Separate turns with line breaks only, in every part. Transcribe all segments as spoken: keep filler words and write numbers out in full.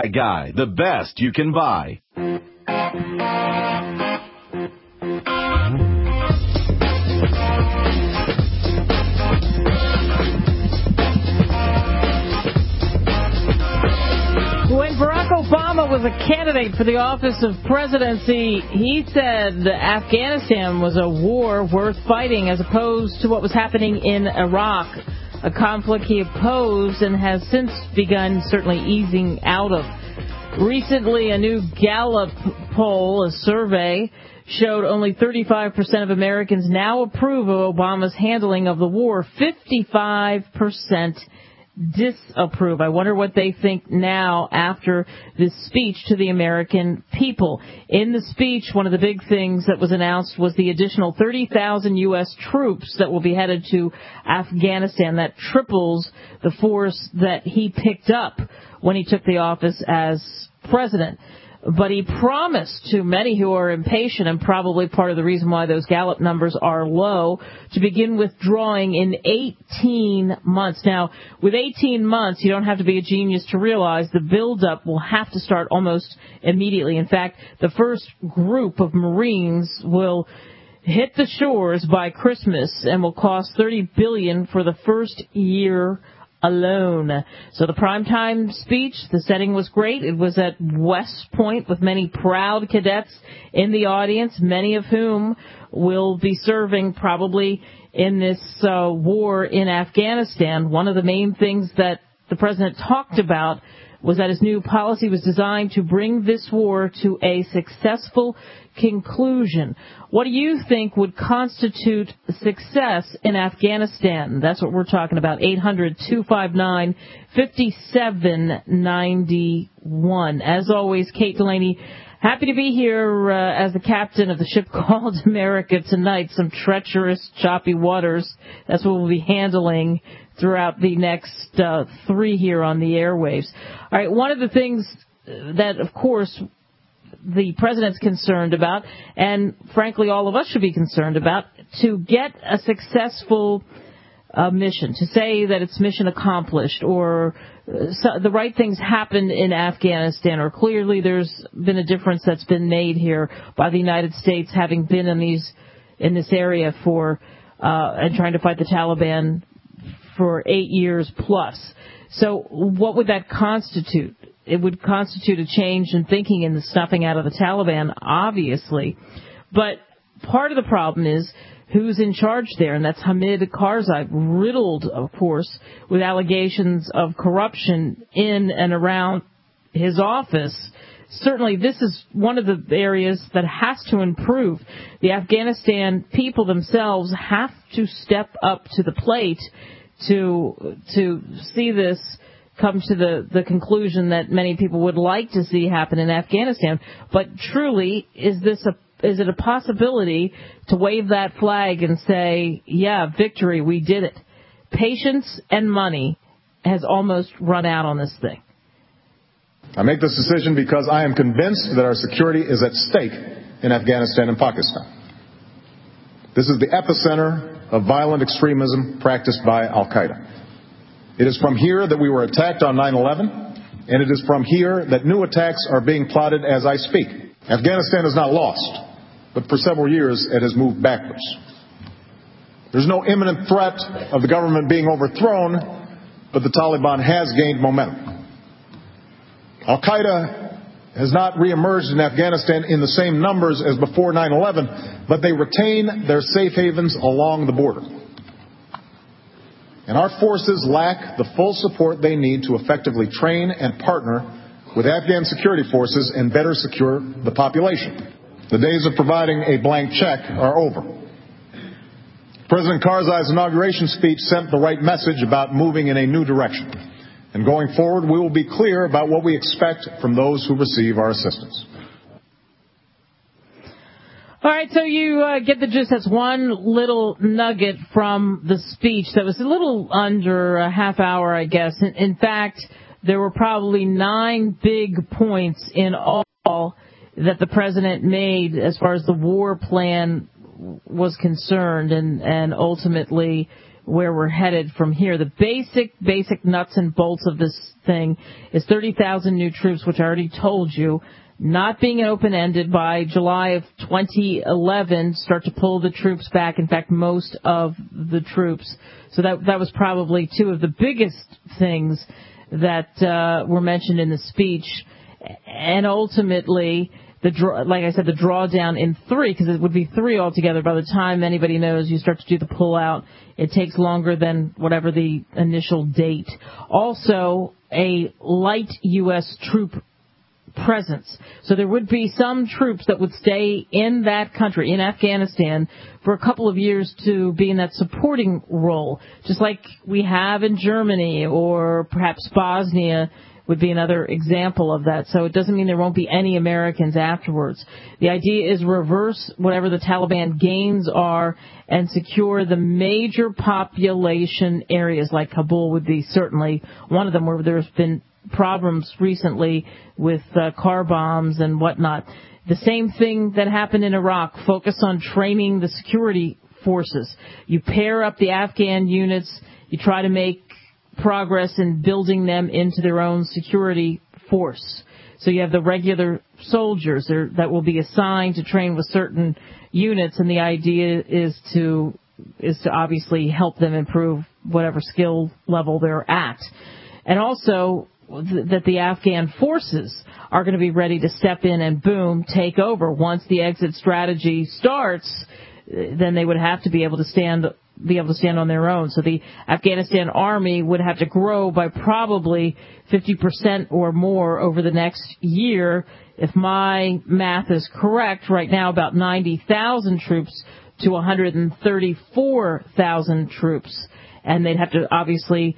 Guy, the best you can buy.
When Barack Obama was a candidate for the office of presidency, he said Afghanistan was a war worth fighting as opposed to what was happening in Iraq, a conflict he opposed and has since begun certainly easing out of. Recently, a new Gallup poll, a survey, showed only thirty-five percent of Americans now approve of Obama's handling of the war. fifty-five percent disapprove. I wonder what they think now after this speech to the American people. In the speech, one of the big things that was announced was the additional thirty thousand U S troops that will be headed to Afghanistan. That triples the force that he picked up when he took the office as president. But he promised to many who are impatient, and probably part of the reason why those Gallup numbers are low, to begin withdrawing in eighteen months. Now, with eighteen months, you don't have to be a genius to realize the buildup will have to start almost immediately. In fact, the first group of Marines will hit the shores by Christmas and will cost thirty billion dollars for the first year alone. So the primetime speech, the setting was great. It was at West Point with many proud cadets in the audience, many of whom will be serving probably in this uh, war in Afghanistan. One of the main things that the president talked about was that his new policy was designed to bring this war to a successful conclusion. What do you think would constitute success in Afghanistan? That's what we're talking about. eight hundred, two five nine, five seven nine one. As always, Kate Delaney, happy to be here uh, as the captain of the ship called America tonight. Some treacherous, choppy waters. That's what we'll be handling throughout the next uh, three here on the airwaves. All right, one of the things that, of course, the president's concerned about, and frankly all of us should be concerned about, to get a successful uh, mission, to say that it's mission accomplished, or uh, so the right things happened in Afghanistan, or clearly there's been a difference that's been made here by the United States having been in these in this area for uh, and trying to fight the Taliban for eight years plus. So what would that constitute? It would constitute a change in thinking in the snuffing out of the Taliban, obviously. But part of the problem is who's in charge there, and that's Hamid Karzai, riddled, of course, with allegations of corruption in and around his office. Certainly, this is one of the areas that has to improve. The Afghanistan people themselves have to step up to the plate to to see this come to the, the conclusion that many people would like to see happen in Afghanistan. But truly, is this a is it a possibility to wave that flag and say, yeah, victory, we did it? Patience and money has almost run out on this thing.
I make this decision because I am convinced that our security is at stake in Afghanistan and Pakistan. This is the epicenter of violent extremism practiced by Al-Qaeda. It is from here that we were attacked on nine eleven, and it is from here that new attacks are being plotted as I speak. Afghanistan is not lost, but for several years it has moved backwards. There's no imminent threat of the government being overthrown, but the Taliban has gained momentum. Al-Qaeda has not reemerged in Afghanistan in the same numbers as before nine eleven, but they retain their safe havens along the border. And our forces lack the full support they need to effectively train and partner with Afghan security forces and better secure the population. The days of providing a blank check are over. President Karzai's inauguration speech sent the right message about moving in a new direction. And going forward, we will be clear about what we expect from those who receive our assistance.
All right, so you uh, get the gist. That's one little nugget from the speech that was a little under a half hour, I guess. In, in fact, there were probably nine big points in all that the president made as far as the war plan was concerned, and, and ultimately where we're headed from here. The basic, basic nuts and bolts of this thing is thirty thousand new troops, which I already told you, not being open-ended by July of twenty eleven, start to pull the troops back. In fact, most of the troops. So that that was probably two of the biggest things that uh, were mentioned in the speech. And ultimately, the draw, like I said, the drawdown in three, because it would be three altogether. By the time anybody knows you start to do the pull-out, it takes longer than whatever the initial date. Also, a light U S troop presence. So there would be some troops that would stay in that country, in Afghanistan, for a couple of years to be in that supporting role, just like we have in Germany, or perhaps Bosnia would be another example of that. So it doesn't mean there won't be any Americans afterwards. The idea is reverse whatever the Taliban gains are and secure the major population areas, like Kabul would be certainly one of them, where there's been problems recently with uh, car bombs and whatnot. The same thing that happened in Iraq. Focus on training the security forces. You pair up the Afghan units. You try to make progress in building them into their own security force. So you have the regular soldiers there that will be assigned to train with certain units, and the idea is to is to obviously help them improve whatever skill level they're at. And also th- that the Afghan forces are going to be ready to step in and, boom, take over. Once the exit strategy starts, then they would have to be able to stand be able to stand on their own. So the Afghanistan army would have to grow by probably fifty percent or more over the next year. If my math is correct, right now about ninety thousand troops to one hundred thirty-four thousand troops. And they'd have to obviously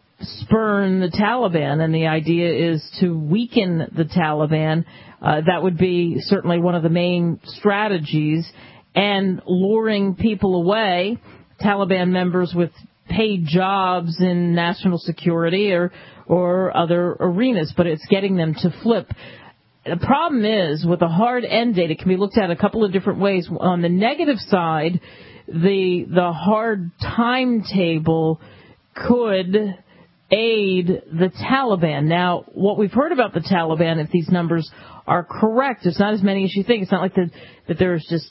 spurn the Taliban, and the idea is to weaken the Taliban. Uh, that would be certainly one of the main strategies, and luring people away, Taliban members with paid jobs in national security or or other arenas, but it's getting them to flip. The problem is, with a hard end date, it can be looked at a couple of different ways. On the negative side, the the hard timetable could aid the Taliban. Now, what we've heard about the Taliban, if these numbers are correct, it's not as many as you think. It's not like the, that there's just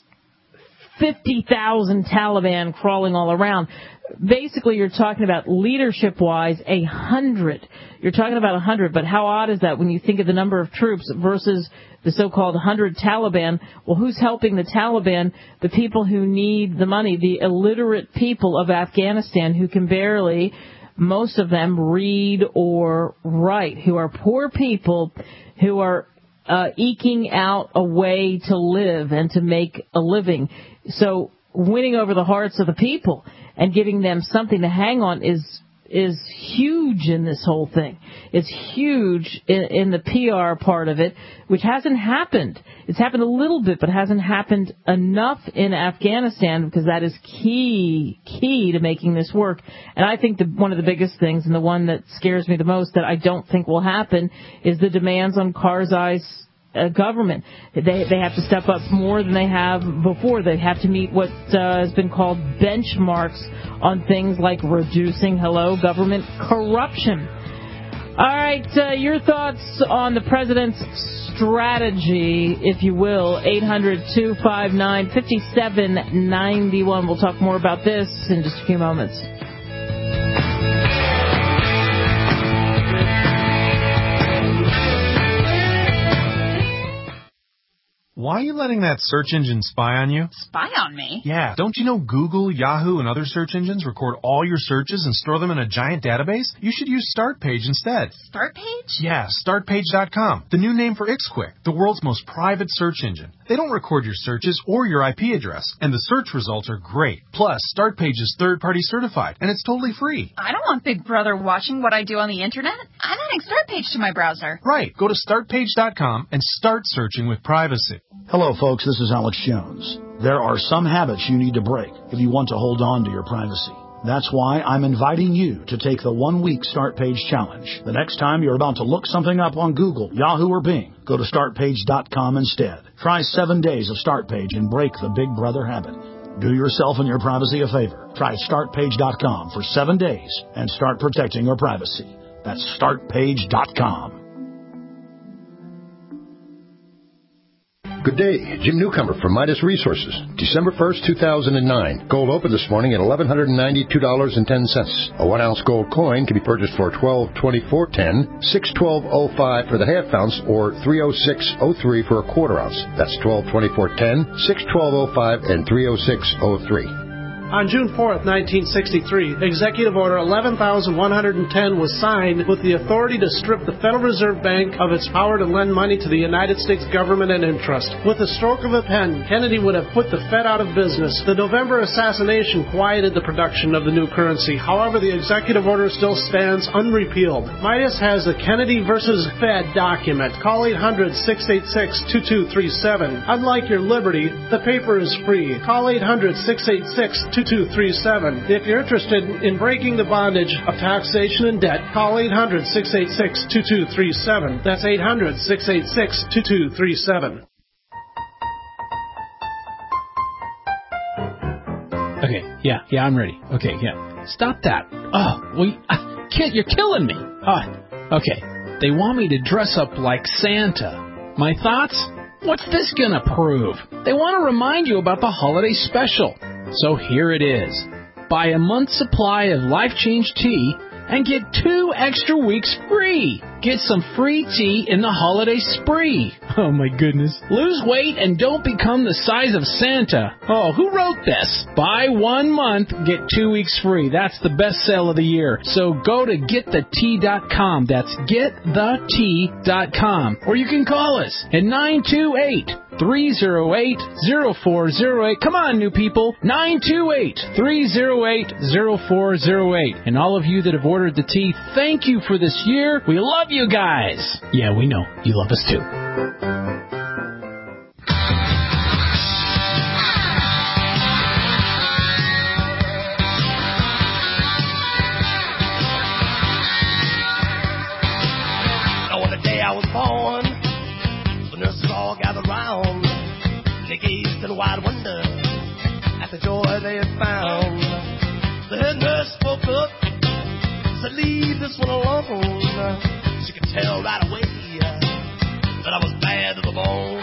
fifty thousand Taliban crawling all around. Basically, you're talking about leadership-wise a hundred. You're talking about a hundred, but how odd is that when you think of the number of troops versus the so-called hundred Taliban? Well, who's helping the Taliban? The people who need the money, the illiterate people of Afghanistan who can barely, most of them, read or write, who are poor people who are uh, eking out a way to live and to make a living. So winning over the hearts of the people and giving them something to hang on is is huge in this whole thing. It's huge in, in the P R part of it, which hasn't happened. It's happened a little bit, but hasn't happened enough in Afghanistan, because that is key, key to making this work. And I think the, one of the biggest things, and the one that scares me the most, that I don't think will happen, is the demands on Karzai's Uh, government. They they have to step up more than they have before. They have to meet what uh, has been called benchmarks on things like reducing, hello, government corruption. All right, uh, your thoughts on the president's strategy, if you will, eight hundred, two five nine, five seven nine one. We'll talk more about this in just a few moments.
Why are you letting that search engine spy on you?
Spy on me?
Yeah. Don't you know Google, Yahoo, and other search engines record all your searches and store them in a giant database? You should use StartPage instead.
StartPage?
Yeah, start page dot com. The new name for IxQuick, the world's most private search engine. They don't record your searches or your I P address, and the search results are great. Plus, StartPage is third-party certified, and it's totally free.
I don't want Big Brother watching what I do on the Internet. I'm adding StartPage to my browser.
Right. Go to start page dot com and start searching with privacy.
Hello, folks. This is Alex Jones. There are some habits you need to break if you want to hold on to your privacy. That's why I'm inviting you to take the one-week Start Page Challenge. The next time you're about to look something up on Google, Yahoo, or Bing, go to start page dot com instead. Try seven days of StartPage and break the Big Brother habit. Do yourself and your privacy a favor. Try start page dot com for seven days and start protecting your privacy. That's start page dot com.
Good day, Jim Newcomer from Midas Resources. December first, two thousand nine. Gold opened this morning at eleven ninety-two dollars and ten cents. A one-ounce gold coin can be purchased for twelve twenty-four ten, six twelve oh five for the half ounce, or three oh six oh three for a quarter ounce. That's twelve twenty-four ten, six twelve oh five, and three oh six oh three.
On June fourth, nineteen sixty-three, Executive Order eleven thousand one hundred ten was signed with the authority to strip the Federal Reserve Bank of its power to lend money to the United States government and interest. With the stroke of a pen, Kennedy would have put the Fed out of business. The November assassination quieted the production of the new currency. However, the Executive Order still stands unrepealed. Midas has the Kennedy versus Fed document. Call eight hundred, six eight six, two two three seven. Unlike your Liberty, the paper is free. Call eight hundred, six eight six, two two three seven. If you're interested in breaking the bondage of taxation and debt, call eight hundred, six eight six, two two three seven. That's eight hundred, six eight six, two two three seven.
Okay, yeah, yeah, I'm ready. Okay, yeah. Stop that. Oh, well, uh, kid, you're killing me. Uh, okay, they want me to dress up like Santa. My thoughts? What's this gonna prove? They want to remind you about the holiday special. So here it is. Buy a month's supply of Life Change tea and get two extra weeks free. Get some free tea in the holiday spree. Oh, my goodness. Lose weight and don't become the size of Santa. Oh, who wrote this? Buy one month, get two weeks free. That's the best sale of the year. So go to get the tea dot com. That's get the tea dot com. Or you can call us at nine two eight, three oh eight, oh four oh eight. Come on, new people. nine two eight, three oh eight, oh four oh eight. And all of you that have ordered the tea, thank you for this year. We love you guys. Yeah, we know. You love us too.
On the day I was born, the nurses all gathered round. They gazed in wide wonder at the joy they had found. The head nurse spoke up, said, leave this one alone. She could tell right away that I was bad to the bone.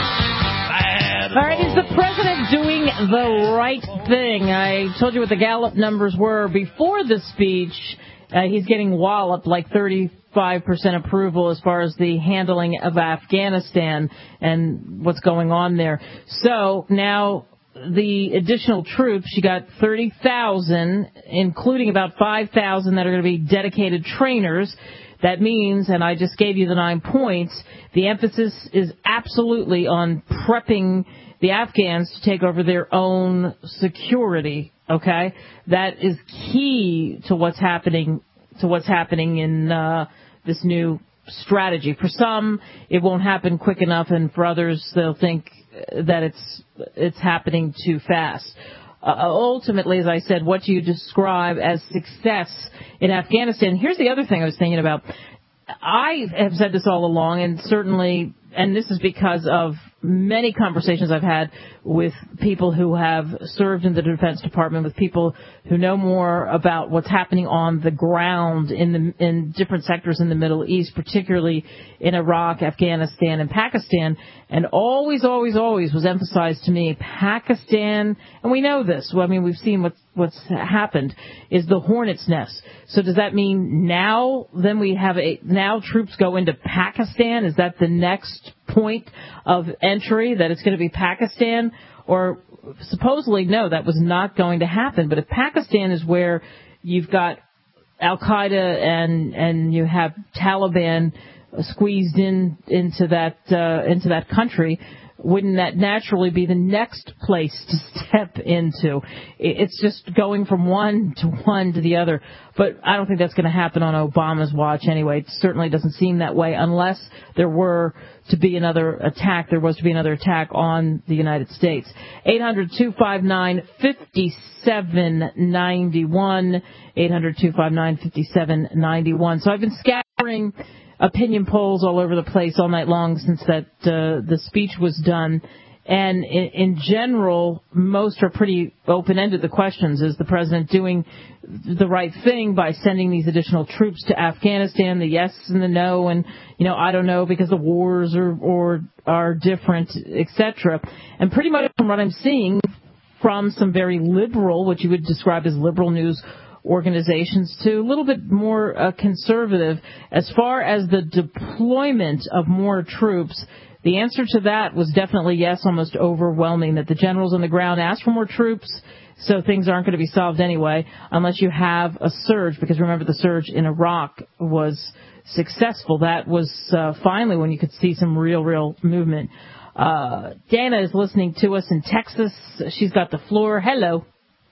Bad to the
All right, is the president doing the right thing? I told you what the Gallup numbers were before the speech. Uh, he's getting walloped, like thirty-five percent approval as far as the handling of Afghanistan and what's going on there. So now the additional troops, you got thirty thousand, including about five thousand that are going to be dedicated trainers. That means, and I just gave you the nine points, the emphasis is absolutely on prepping the Afghans to take over their own security. Okay, that is key to what's happening to what's happening in uh, this new strategy. For some, it won't happen quick enough, and for others, they'll think that it's it's happening too fast. Uh, ultimately, as I said, what do you describe as success in Afghanistan? Here's the other thing I was thinking about. I have said this all along, and certainly, and this is because of many conversations I've had with people who have served in the Defense Department, with people who know more about what's happening on the ground in the in different sectors in the Middle East, particularly in Iraq, Afghanistan, and Pakistan. And always, always, always was emphasized to me, Pakistan, and we know this, well, I mean, we've seen what's, what's happened, is the hornet's nest. So does that mean now, then we have a, now troops go into Pakistan? Is that the next point of entry, that it's going to be Pakistan? Or supposedly, no, that was not going to happen. But if Pakistan is where you've got Al-Qaeda and, and you have Taliban squeezed in into that uh, into that country, wouldn't that naturally be the next place to step into? It's just going from one to one to the other. But I don't think that's going to happen on Obama's watch anyway. It certainly doesn't seem that way unless there were to be another attack. There was to be another attack on the United States. eight hundred, two five nine, five seven nine one. eight hundred, two five nine, five seven nine one. So I've been scattering opinion polls all over the place all night long since that uh, the speech was done, And in, in general, most are pretty open-ended. The questions, is the president doing the right thing by sending these additional troops to Afghanistan? The yes and the no, and, you know, I don't know because the wars are, or are different, et cetera. And pretty much from what I'm seeing from some very liberal, what you would describe as liberal news organizations, to a little bit more uh, conservative, as far as the deployment of more troops, the answer to that was definitely yes, almost overwhelming, that the generals on the ground asked for more troops, so things aren't going to be solved anyway unless you have a surge, because remember the surge in Iraq was successful. That was uh, finally when you could see some real, real movement. Uh, Dana is listening to us in Texas. She's got the floor. Hello.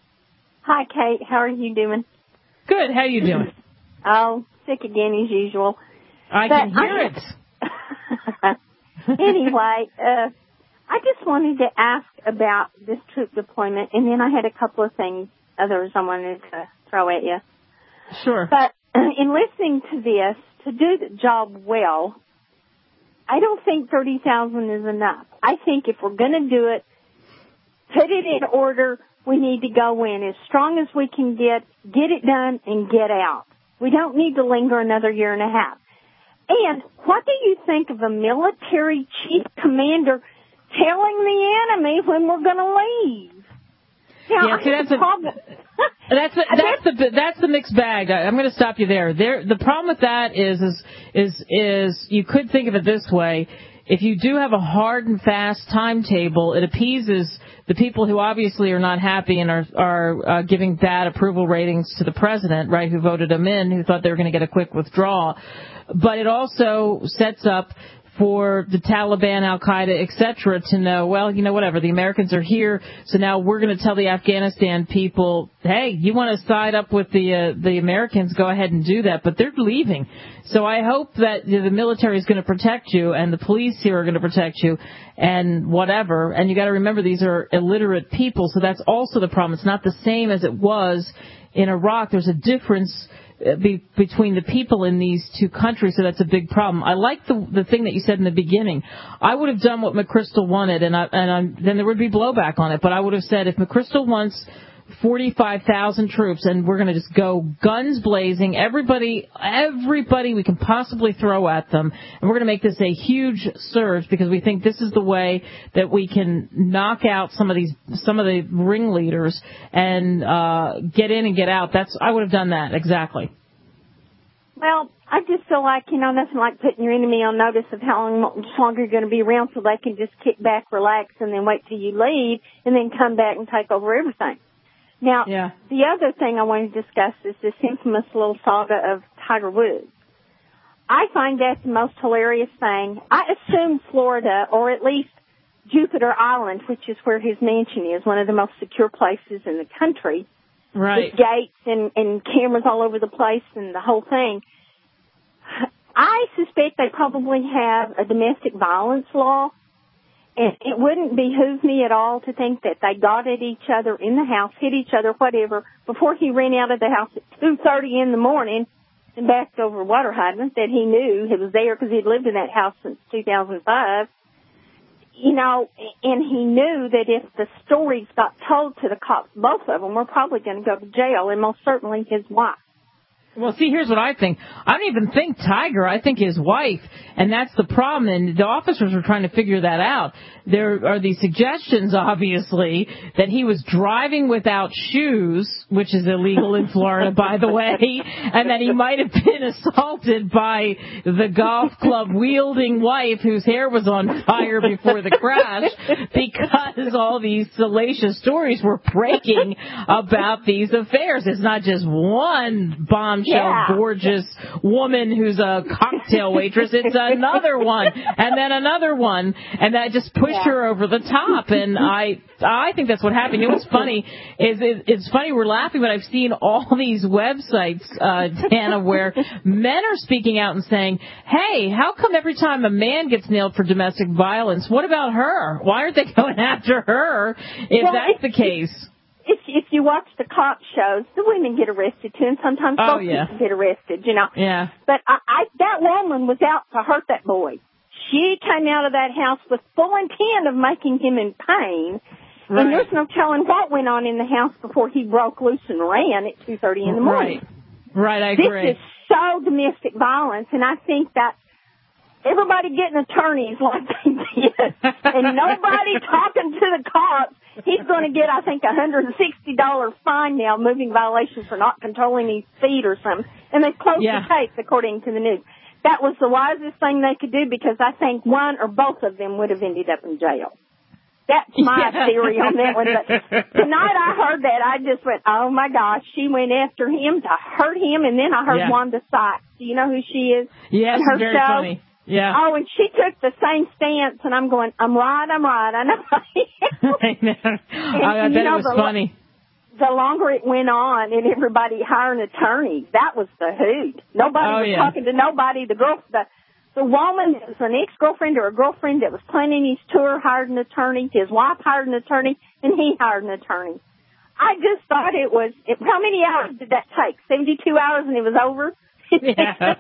Hi, Kate. How are you doing?
Good. How are you doing?
Oh, sick again as usual.
I
but
can hear
I,
it.
Anyway, uh, I just wanted to ask about this troop deployment, and then I had a couple of things, others I wanted to throw at you.
Sure.
But uh, in listening to this, to do the job well, I don't think thirty thousand is enough. I think if we're going to do it, put it in order. We need to go in as strong as we can get, get it done, and get out. We don't need to linger another year and a half. And what do you think of a military chief commander telling the enemy when we're going to leave? Now,
yeah, see, that's a, that's a, that's the that's the mixed bag. I, I'm going to stop you there. There, the problem with that is is is is you could think of it this way: if you do have a hard and fast timetable, it appeases the people who obviously are not happy and are are uh, giving bad approval ratings to the president, right? Who voted him in, who thought they were going to get a quick withdrawal. But it also sets up for the Taliban, Al-Qaeda, et cetera, to know, well, you know, whatever, the Americans are here, so now we're going to tell the Afghanistan people, hey, you want to side up with the uh, the Americans, go ahead and do that, but they're leaving. So I hope that you know, the military is going to protect you, and the police here are going to protect you, and whatever. And you got to remember, these are illiterate people, so that's also the problem. It's not the same as it was in Iraq. There's a difference Be, between the people in these two countries, so that's a big problem. I like the the thing that you said in the beginning. I would have done what McChrystal wanted, and I, and I'm, then there would be blowback on it. But I would have said, if McChrystal wants forty-five thousand troops, and we're going to just go guns blazing, everybody, everybody we can possibly throw at them, and we're going to make this a huge surge because we think this is the way that we can knock out some of these, some of the ringleaders and uh, get in and get out. That's I would have done that exactly.
Well, I just feel like, you know, nothing like putting your enemy on notice of how long, longer you're going to be around so they can just kick back, relax, and then wait till you leave, and then come back and take over everything. Now, yeah. The other thing I want to discuss is this infamous little saga of Tiger Woods. I find that the most hilarious thing. I assume Florida, or at least Jupiter Island, which is where his mansion is, one of the most secure places in the country,
right,
with gates and, and cameras all over the place and the whole thing. I suspect they probably have a domestic violence law. And it wouldn't behoove me at all to think that they got at each other in the house, hit each other, whatever, before he ran out of the house at two thirty in the morning and backed over a water hydrant that he knew he was there because he'd lived in that house since two thousand five. You know, and he knew that if the stories got told to the cops, both of them were probably going to go to jail, and most certainly his wife.
Well, see, here's what I think. I don't even think Tiger. I think his wife, and that's the problem. And the officers were trying to figure that out. There are these suggestions, obviously, that he was driving without shoes, which is illegal in Florida, by the way, and that he might have been assaulted by the golf club wielding wife whose hair was on fire before the crash, because all these salacious stories were breaking about these affairs. It's not just one bombshell. Yeah. Gorgeous woman who's a cocktail waitress. It's another one, and then another one, and that just pushed yeah. her over the top. And I, I think that's what happened. You know what's funny is it, it's funny we're laughing, but I've seen all these websites, uh, Dana, where men are speaking out and saying, "Hey, how come every time a man gets nailed for domestic violence, what about her? Why aren't they going after her if well, that's the case?"
If, if you watch the cop shows, the women get arrested too, and sometimes
oh,
both
yeah.
people get arrested, you know.
Yeah.
But I, I, that woman was out to hurt that boy. She came out of that house with full intent of making him in pain. Right. And there's no telling what went on in the house before he broke loose and ran at two thirty in the morning.
Right, right, I agree.
This is so domestic violence, and I think that everybody getting attorneys like they did, and nobody talking to the cops. He's going to get, I think, a one hundred sixty dollars fine now, moving violation for not controlling his feet or something. And they closed yeah. the case, according to the news. That was the wisest thing they could do, because I think one or both of them would have ended up in jail. That's my yeah. theory on that one. But tonight I heard that, I just went, oh, my gosh, she went after him to hurt him, and then I heard yeah. Wanda Sykes. Do you know who she is?
Yes,
her
very
show?
funny. Yeah.
Oh, and she took the same stance, and I'm going, I'm right, I'm right, I know.
I know. And, I, I bet know, it was the, funny.
The longer it went on, and everybody hired an attorney, that was the hoot. Nobody
oh,
was
yeah.
talking to nobody. The girl, the the woman that was an ex-girlfriend or a girlfriend that was planning his tour hired an attorney. His wife hired an attorney, and he hired an attorney. I just thought it was, it, how many hours did that take? seventy-two hours and it was over?
Yeah.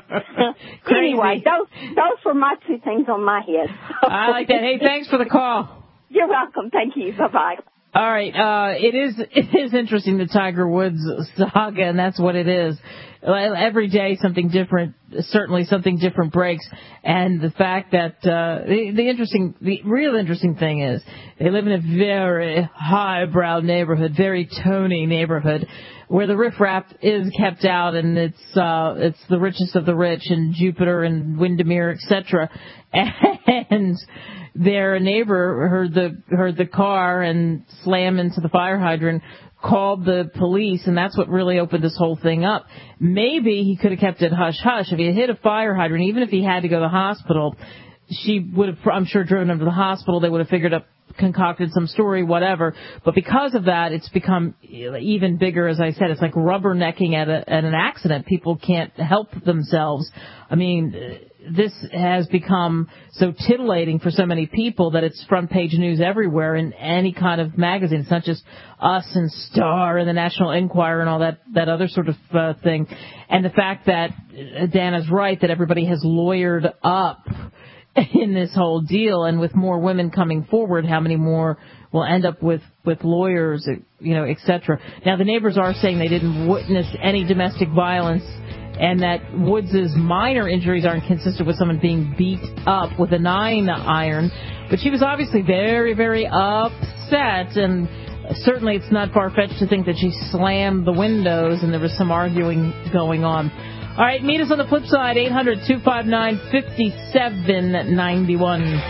Anyway, those those were my two things on my head.
I like that. Hey, thanks for the call.
You're welcome. Thank you. Bye-bye.
All right. Uh, it is it is interesting, the Tiger Woods saga, and that's what it is. Every day something different, certainly something different breaks. And the fact that uh, the, the interesting, the real interesting thing is they live in a very highbrow neighborhood, very Tony neighborhood, where the riffraff is kept out, and it's uh, it's the richest of the rich, and Jupiter and Windermere, et cetera. And their neighbor heard the heard the car and slam into the fire hydrant, called the police, and that's what really opened this whole thing up. Maybe he could have kept it hush-hush. If he had hit a fire hydrant, even if he had to go to the hospital, she would have, I'm sure, driven him to the hospital. They would have figured up, concocted some story, whatever. But because of that, it's become even bigger. As I said, it's like rubbernecking at, a, at an accident. People can't help themselves. I mean, this has become so titillating for so many people that it's front page news everywhere in any kind of magazine. It's not just Us and Star and the National Enquirer and all that, that other sort of uh, thing. And the fact that Dana's right, that everybody has lawyered up in this whole deal, and with more women coming forward, how many more will end up with, with lawyers, you know, et cetera. Now, the neighbors are saying they didn't witness any domestic violence, and that Woods' minor injuries aren't consistent with someone being beat up with a nine iron. But she was obviously very, very upset, and certainly it's not far-fetched to think that she slammed the windows and there was some arguing going on. All right, meet us on the flip side, eight hundred, two five nine, five seven nine one.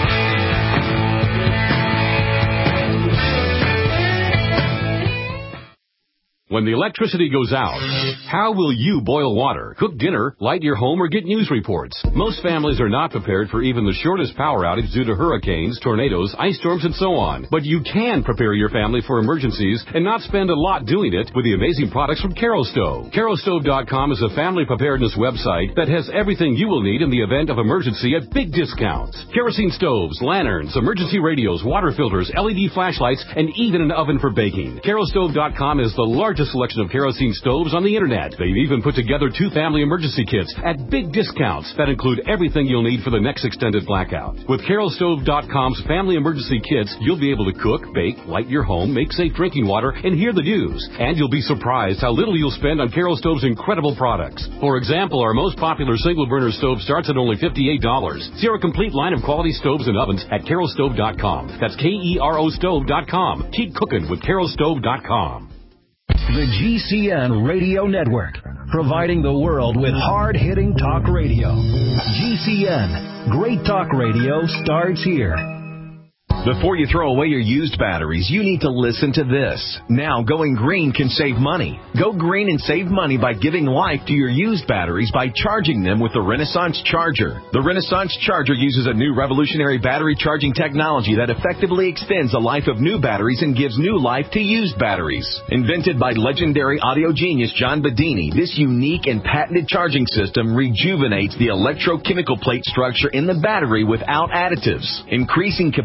When the electricity goes out, how will you boil water, cook dinner, light your home, or get news reports? Most families are not prepared for even the shortest power outage due to hurricanes, tornadoes, ice storms, and so on. But you can prepare your family for emergencies and not spend a lot doing it with the amazing products from Carol Stove. Carol Stove dot com is a family preparedness website that has everything you will need in the event of emergency at big discounts. Kerosene stoves, lanterns, emergency radios, water filters, L E D flashlights, and even an oven for baking. Carol Stove dot com is the largest selection of kerosene stoves on the internet. They've even put together two family emergency kits at big discounts that include everything you'll need for the next extended blackout. With Carol Stove dot com's family emergency kits, you'll be able to cook, bake, light your home, make safe drinking water, and hear the news. And you'll be surprised how little you'll spend on Carol Stove's incredible products. For example, our most popular single burner stove starts at only fifty-eight dollars. See our complete line of quality stoves and ovens at Carol Stove dot com. That's K E R O Stove dot com. Keep cooking with Carol Stove dot com.
The G C N Radio Network, providing the world with hard-hitting talk radio. G C N, great talk radio starts here. Before you throw away your used batteries, you need to listen to this. Now, going green can save money. Go green and save money by giving life to your used batteries by charging them with the Renaissance Charger. The Renaissance Charger uses a new revolutionary battery charging technology that effectively extends the life of new batteries and gives new life to used batteries. Invented by legendary audio genius John Bedini, this unique and patented charging system rejuvenates the electrochemical plate structure in the battery without additives, increasing capacity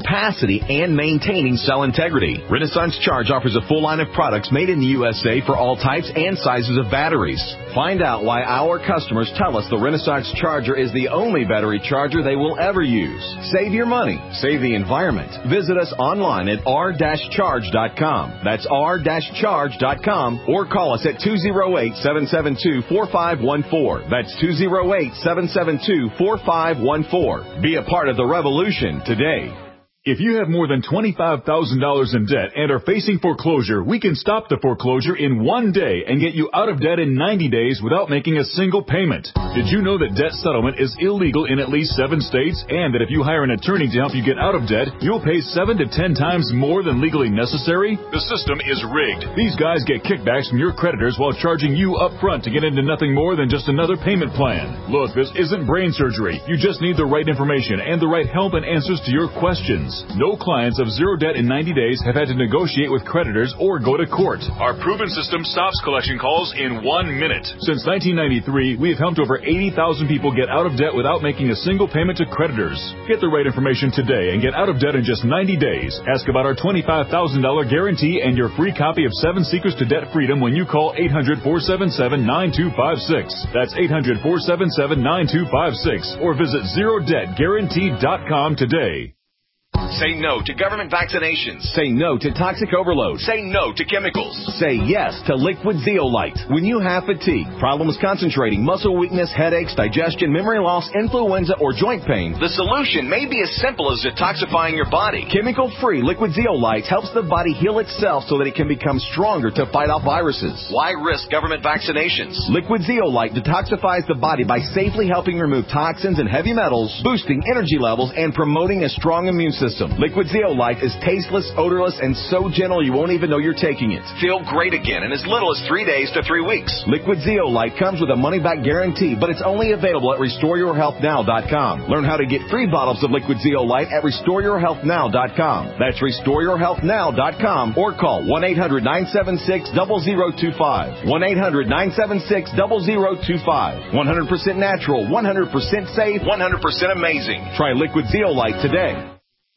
capacity and maintaining cell integrity. Renaissance Charge offers a full line of products made in the U S A for all types and sizes of batteries. Find out why our customers tell us the Renaissance Charger is the only battery charger they will ever use. Save your money. Save the environment. Visit us online at r dash charge dot com. That's r dash charge dot com or call us at two oh eight, seven seven two, four five one four. That's two oh eight, seven seven two, four five one four. Be a part of the revolution today.
If you have more than twenty-five thousand dollars in debt and are facing foreclosure, we can stop the foreclosure in one day and get you out of debt in ninety days without making a single payment. Did you know that debt settlement is illegal in at least seven states, and that if you hire an attorney to help you get out of debt, you'll pay seven to ten times more than legally necessary? The system is rigged. These guys get kickbacks from your creditors while charging you up front to get into nothing more than just another payment plan. Look, this isn't brain surgery. You just need the right information and the right help and answers to your questions. No clients of zero debt in ninety days have had to negotiate with creditors or go to court. Our proven system stops collection calls in one minute. Since nineteen ninety-three, we have helped over eighty thousand people get out of debt without making a single payment to creditors. Get the right information today and get out of debt in just ninety days. Ask about our twenty-five thousand dollars guarantee and your free copy of Seven Secrets to Debt Freedom when you call eight hundred, four seven seven, nine two five six. That's eight hundred, four seven seven, nine two five six or visit zero debt guarantee dot com today.
Say no to government vaccinations. Say no to toxic overload. Say no to chemicals. Say yes to liquid zeolite. When you have fatigue, problems concentrating, muscle weakness, headaches, digestion, memory loss, influenza, or joint pain, the solution may be as simple as detoxifying your body. Chemical-free liquid zeolite helps the body heal itself so that it can become stronger to fight off viruses. Why risk government vaccinations? Liquid zeolite detoxifies the body by safely helping remove toxins and heavy metals, boosting energy levels, and promoting a strong immune system. Liquid zeolite is tasteless, odorless, and so gentle you won't even know you're taking it. Feel great again in as little as three days to three weeks. Liquid zeolite comes with a money-back guarantee, but it's only available at restore your health now dot com. Learn how to get three bottles of liquid zeolite at restore your health now dot com. That's restore your health now dot com or call one eight hundred, nine seven six, zero zero two five. one eight hundred, nine seven six, zero zero two five. one hundred percent natural, one hundred percent safe, one hundred percent amazing. Try liquid zeolite today.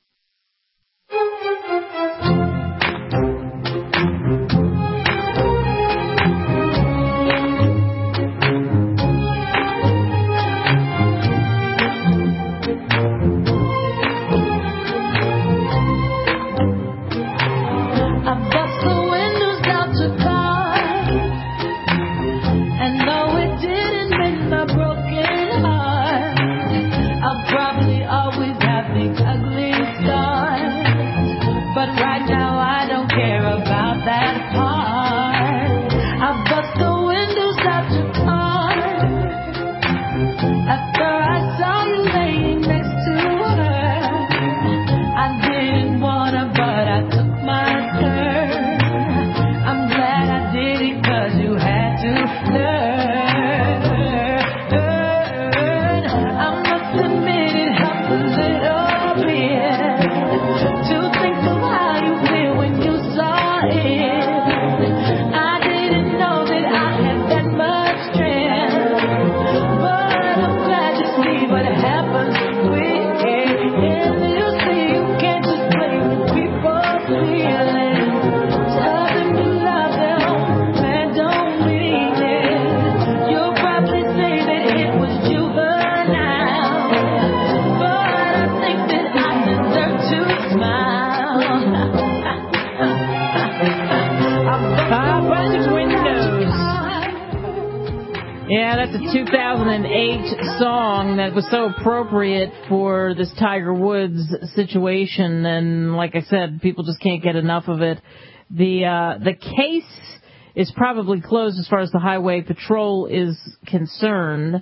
two thousand eight song that was so appropriate for this Tiger Woods situation, and like I said, people just can't get enough of it. The uh, the case is probably closed as far as the Highway Patrol is concerned,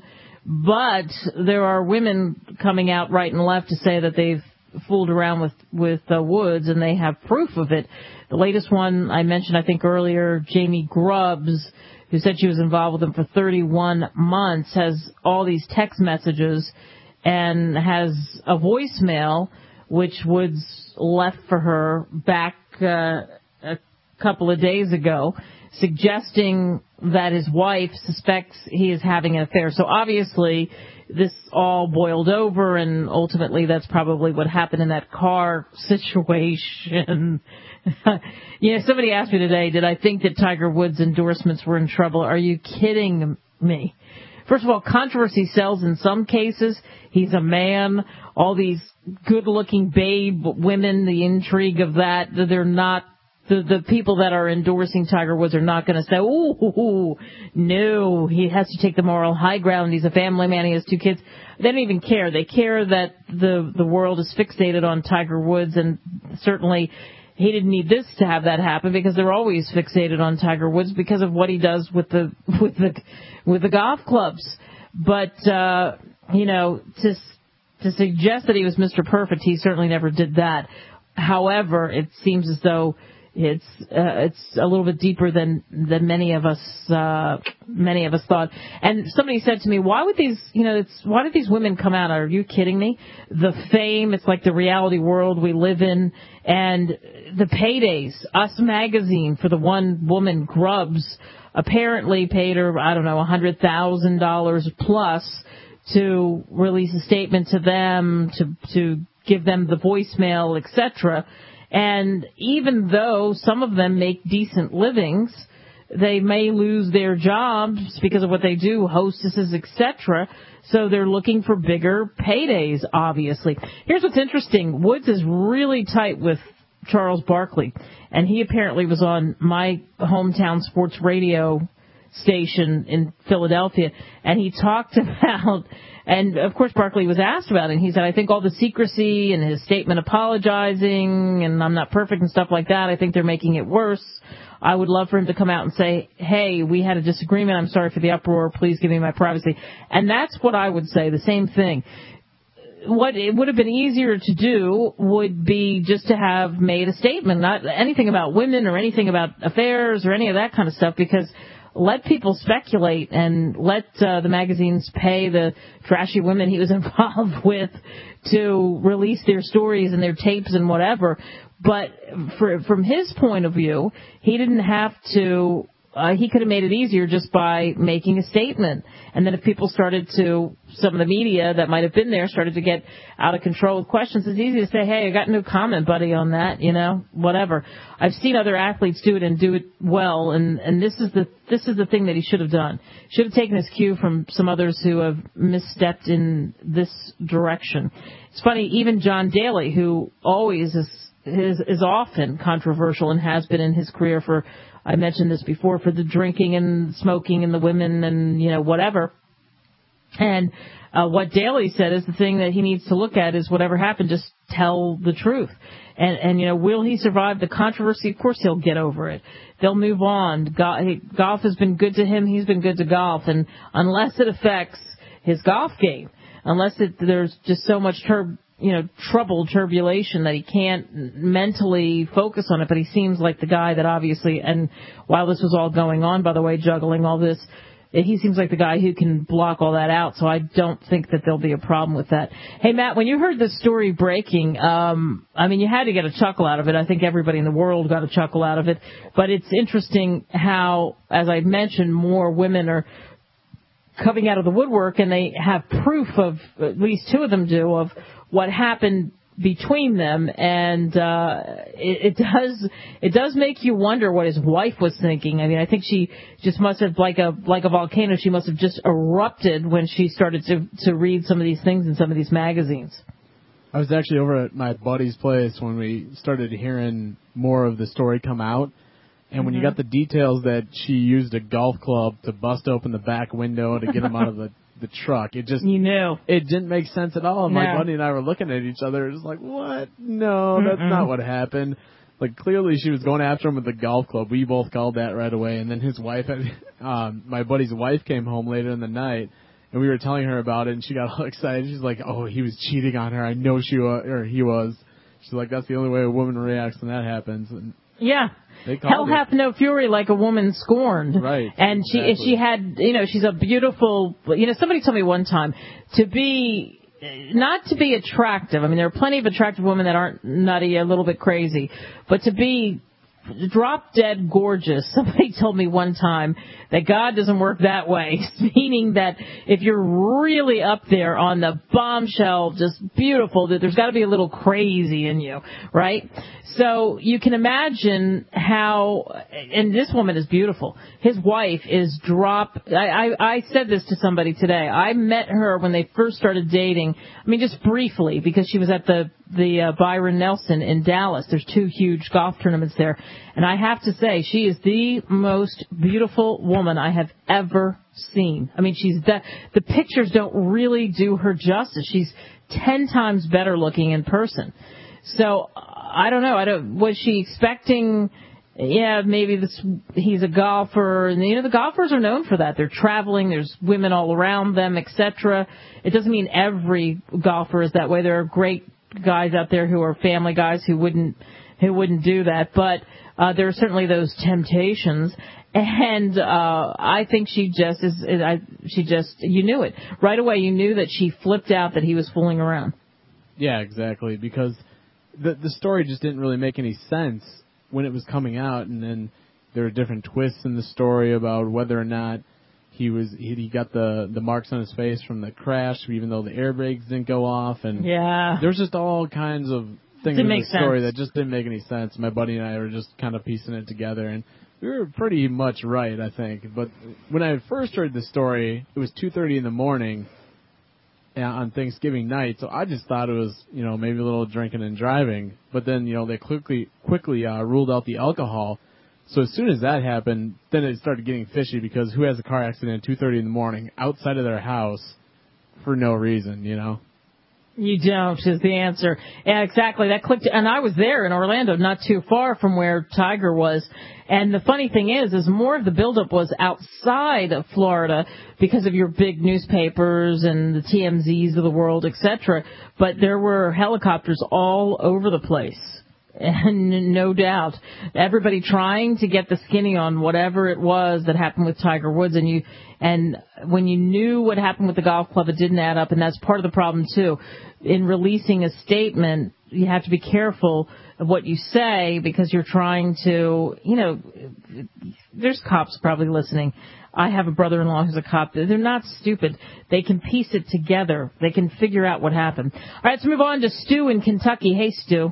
but there are women coming out right and left to say that they've fooled around with with uh, Woods, and they have proof of it. The latest one I mentioned, I think earlier, Jamie Grubbs, who said she was involved with him for thirty-one months, has all these text messages and has a voicemail which Woods left for her back uh, a couple of days ago, suggesting that his wife suspects he is having an affair. So obviously this all boiled over, and ultimately that's probably what happened in that car situation. You know, somebody asked me today, did I think that Tiger Woods' endorsements were in trouble? Are you kidding me? First of all, controversy sells in some cases. He's a man. All these good-looking babe women, the intrigue of that, they're not, the, the people that are endorsing Tiger Woods are not going to say, ooh, no, he has to take the moral high ground. He's a family man. He has two kids. They don't even care. They care that the, the world is fixated on Tiger Woods, and certainly he didn't need this to have that happen because they're always fixated on Tiger Woods because of what he does with the with the with the golf clubs. But uh, you know, to to suggest that he was Mister Perfect, he certainly never did that. However, it seems as though it's uh, it's a little bit deeper than than many of us uh, many of us thought. And somebody said to me, "Why would these you know it's why did these women come out? Are you kidding me? The fame, it's like the reality world we live in, and the paydays. Us Magazine, for the one woman, Grubbs, apparently paid her I don't know a hundred thousand dollars plus to release a statement to them to to give them the voicemail, et cetera." And even though some of them make decent livings, they may lose their jobs because of what they do, hostesses, et cetera. So they're looking for bigger paydays, obviously. Here's what's interesting. Woods is really tight with Charles Barkley, and he apparently was on my hometown sports radio station in Philadelphia, and he talked about, and of course Barkley was asked about it, and he said, I think all the secrecy and his statement apologizing and I'm not perfect and stuff like that, I think they're making it worse. I would love for him to come out and say, hey, we had a disagreement, I'm sorry for the uproar, please give me my privacy. And that's what I would say, the same thing. What it would have been easier to do would be just to have made a statement, not anything about women or anything about affairs or any of that kind of stuff, because let people speculate and let uh, the magazines pay the trashy women he was involved with to release their stories and their tapes and whatever. But for, from his point of view, he didn't have to, uh, he could have made it easier just by making a statement. And then if people started to, some of the media that might have been there started to get out of control with questions, it's easy to say, hey, I got no comment, buddy, on that, you know, whatever. I've seen other athletes do it and do it well, and, and this is the this is the thing that he should have done. Should have taken his cue from some others who have misstepped in this direction. It's funny, even John Daly, who always is is, is often controversial and has been in his career for, I mentioned this before, for the drinking and smoking and the women and, you know, whatever. And uh, what Daly said is the thing that he needs to look at is whatever happened, just tell the truth. And, and you know, will he survive the controversy? Of course he'll get over it. They'll move on. Go- golf has been good to him. He's been good to golf. And unless it affects his golf game, unless it, there's just so much tur- you know, trouble, turbulation that he can't mentally focus on it, but he seems like the guy that obviously, and while this was all going on, by the way, juggling all this, he seems like the guy who can block all that out, so I don't think that there'll be a problem with that. Hey, Matt, when you heard the story breaking, um, I mean, you had to get a chuckle out of it. I think everybody in the world got a chuckle out of it. But it's interesting how, as I mentioned, more women are coming out of the woodwork, and they have proof of, at least two of them do, of what happened between them, and uh, it, it does it does make you wonder what his wife was thinking. I mean, I think she just must have, like a like a volcano, she must have just erupted when she started to to read some of these things in some of these magazines.
I was actually over at my buddy's place when we started hearing more of the story come out, and when mm-hmm. you got the details that she used a golf club to bust open the back window to get him out of the the truck. It just,
you knew.
It didn't make sense at all.
No.
My buddy and I were looking at each other, just like, what? No, that's Mm-mm. not what happened. Like, clearly she was going after him with the golf club. We both called that right away. And then his wife, had, um, my buddy's wife came home later in the night, and we were telling her about it, and she got all excited. She's like, oh, he was cheating on her. I know she was, or he was. She's like, that's the only way a woman reacts when that happens. And
yeah. Hell hath no fury like a woman scorned.
Right.
And she exactly. she had, you know, she's a beautiful, you know, somebody told me one time, to be, not to be attractive. I mean, there are plenty of attractive women that aren't nutty, a little bit crazy. But to be drop dead gorgeous. Somebody told me one time that God doesn't work that way, meaning that if you're really up there on the bombshell, just beautiful, that there's got to be a little crazy in you, right? So you can imagine how, and this woman is beautiful. His wife is drop. I, I, I said this to somebody today. I met her when they first started dating. I mean, just briefly, because she was at the the uh, Byron Nelson in Dallas. There's two huge golf tournaments there. And I have to say, she is the most beautiful woman I have ever seen. I mean, she's the, the pictures don't really do her justice. She's ten times better looking in person. So, I don't know. I don't, was she expecting, yeah, maybe this, he's a golfer. And, you know, the golfers are known for that. They're traveling. There's women all around them, et cetera. It doesn't mean every golfer is that way. There are great guys out there who are family guys who wouldn't who wouldn't do that, but uh, there are certainly those temptations. And uh, I think she just is. I, she just you knew it right away. You knew that she flipped out that he was fooling around.
Yeah, exactly. Because the the story just didn't really make any sense when it was coming out, and then there were different twists in the story about whether or not He was he, he got the, the marks on his face from the crash, even though the airbags didn't go off, and
yeah,
there's just all kinds of things
didn't
in the story
sense.
that just didn't make any sense. My buddy and I were just kind of piecing it together, and we were pretty much right, I think. But when I first heard the story, it was two thirty in the morning on Thanksgiving night, so I just thought it was, you know, maybe a little drinking and driving. But then, you know, they quickly quickly uh, ruled out the alcohol. So as soon as that happened, then it started getting fishy, because who has a car accident at two thirty in the morning outside of their house for no reason, you know?
You don't is the answer. Yeah, exactly. That clicked. And I was there in Orlando, not too far from where Tiger was. And the funny thing is, is more of the buildup was outside of Florida because of your big newspapers and the T M Zs of the world, et cetera. But there were helicopters all over the place. And no doubt, everybody trying to get the skinny on whatever it was that happened with Tiger Woods. And you, and when you knew what happened with the golf club, it didn't add up. And that's part of the problem, too. In releasing a statement, you have to be careful of what you say, because you're trying to, you know, there's cops probably listening. I have a brother-in-law who's a cop. They're not stupid. They can piece it together. They can figure out what happened. All right, let's move on to Stu in Kentucky. Hey, Stu.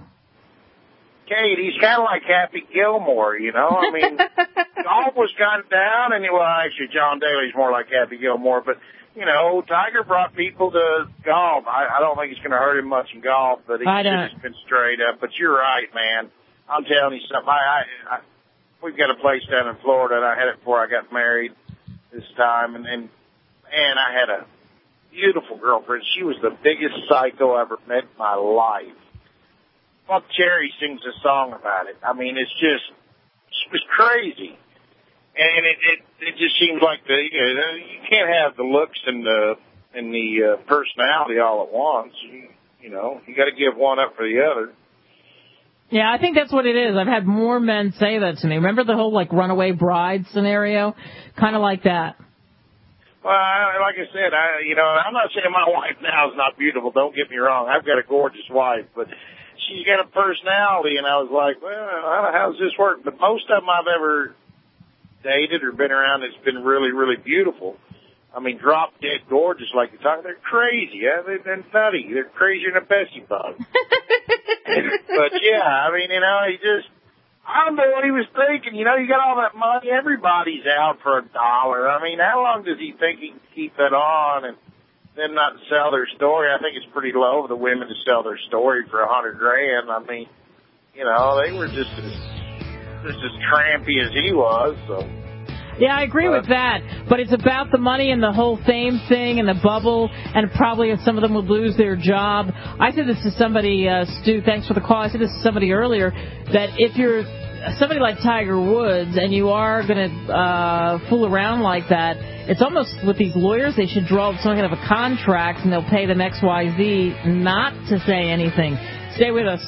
Kate, he's kind of like Happy Gilmore, you know? I mean, golf was kind of down, and, well, actually, John Daly's more like Happy Gilmore, but, you know, Tiger brought people to golf. I, I don't think it's going to hurt him much in golf, but he's just been straight up. But you're right, man. I'm telling you something. I, I, I, we've got a place down in Florida, and I had it before I got married this time, and, and, and I had a beautiful girlfriend. She was the biggest psycho I ever met in my life. Buck Cherry sings a song about it. I mean, it's just, it was crazy. And it, it, it just seems like the, you know, you can't have the looks and the, and the uh, personality all at once. You, you know, you got to give one up for the other.
Yeah, I think that's what it is. I've had more men say that to me. Remember the whole, like, runaway bride scenario? Kind of like that.
Well, I, like I said, I, you know, I'm not saying my wife now is not beautiful. Don't get me wrong. I've got a gorgeous wife, but she's got a personality, and I was like, well, how does this work? But most of them I've ever dated or been around that's been really, really beautiful. I mean, drop dead gorgeous like you're talking. They're crazy. Yeah? They're, they're nutty. They're crazier than a Bessie bug. But, yeah, I mean, you know, he just, I don't know what he was thinking. You know, you got all that money. Everybody's out for a dollar. I mean, how long does he think he can keep that on and them not sell their story? I think it's pretty low for the women to sell their story for a hundred grand. I mean, you know, they were just as, just as trampy as he was, so.
Yeah, I agree with that, but it's about the money and the whole fame thing and the bubble, and probably some of them would lose their job. I said this to somebody, uh, Stu, thanks for the call. I said this to somebody earlier, that if you're somebody like Tiger Woods and you are going to uh, fool around like that, it's almost with these lawyers, they should draw up some kind of a contract and they'll pay them X Y Z not to say anything. Stay with us.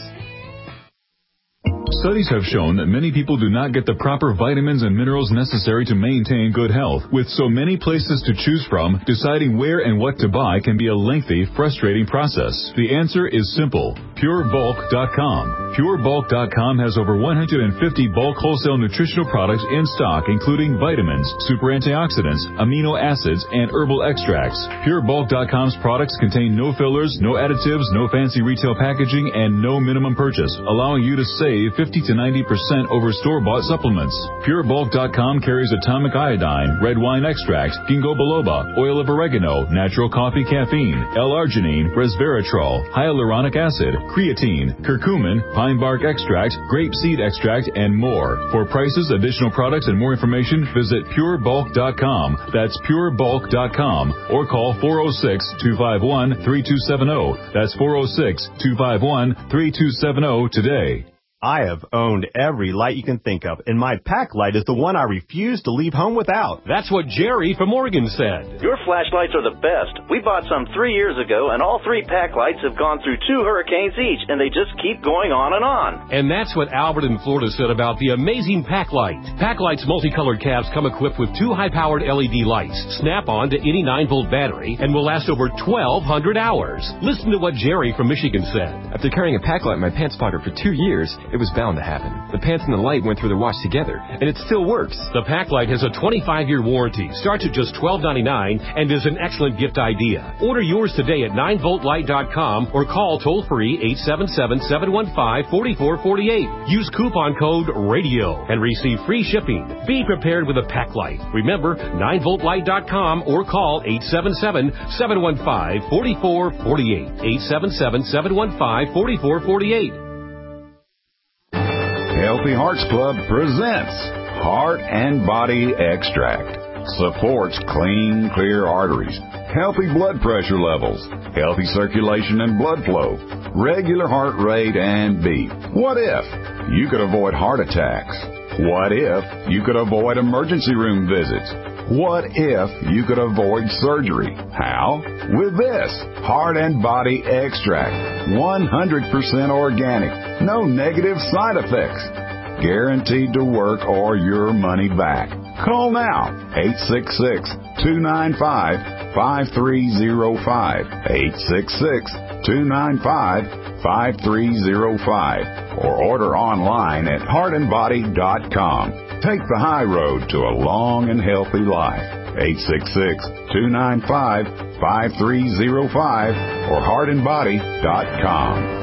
Studies have shown that many people do not get the proper vitamins and minerals necessary to maintain good health. With so many places to choose from, deciding where and what to buy can be a lengthy, frustrating process. The answer is simple. Pure Bulk dot com. Pure Bulk dot com has over one hundred fifty bulk wholesale nutritional products in stock, including vitamins, super antioxidants, amino acids, and herbal extracts. Pure Bulk dot com's products contain no fillers, no additives, no fancy retail packaging, and no minimum purchase, allowing you to save fifty to ninety percent over store-bought supplements. Pure Bulk dot com carries atomic iodine, red wine extract, ginkgo biloba, oil of oregano, natural coffee caffeine, L-arginine, resveratrol, hyaluronic acid, creatine, curcumin, pine bark extract, grape seed extract, and more. For prices, additional products, and more information, visit Pure Bulk dot com. That's Pure Bulk dot com. Or call four oh six, two five one, three two seven oh. That's four oh six, two five one, three two seven oh today.
I have owned every light you can think of, and my pack light is the one I refuse to leave home without.
That's what Jerry from Oregon said.
Your flashlights are the best. We bought some three years ago, and all three pack lights have gone through two hurricanes each, and they just keep going on and on.
And that's what Albert in Florida said about the amazing pack light. Pack light's multicolored caps come equipped with two high-powered L E D lights, snap on to any nine volt battery, and will last over twelve hundred hours. Listen to what Jerry from Michigan said.
After carrying a pack light in my pants pocket for two years, it was bound to happen. The pants and the light went through the wash together, and it still works.
The pack light has a twenty-five year warranty, starts at just twelve ninety-nine, and is an excellent gift idea. Order yours today at nine volt light dot com or call toll-free eight seven seven, seven one five, four four four eight. Use coupon code RADIO and receive free shipping. Be prepared with a pack light. Remember, nine volt light dot com or call eight seven seven, seven one five, four four four eight. eight seven seven, seven one five, four four four eight.
Healthy Hearts Club presents Heart and Body Extract. Supports clean, clear arteries, healthy blood pressure levels, healthy circulation and blood flow, regular heart rate and beat. What if you could avoid heart attacks? What if you could avoid emergency room visits? What if you could avoid surgery? How? With this Heart and Body Extract. one hundred percent organic. No negative side effects. Guaranteed to work or your money back. Call now. eight six six, two nine five, five three zero five. eight six six, two nine five, five three zero five. Or order online at heart and body dot com. Take the high road to a long and healthy life. eight six six, two nine five, five three zero five or heart and body dot com.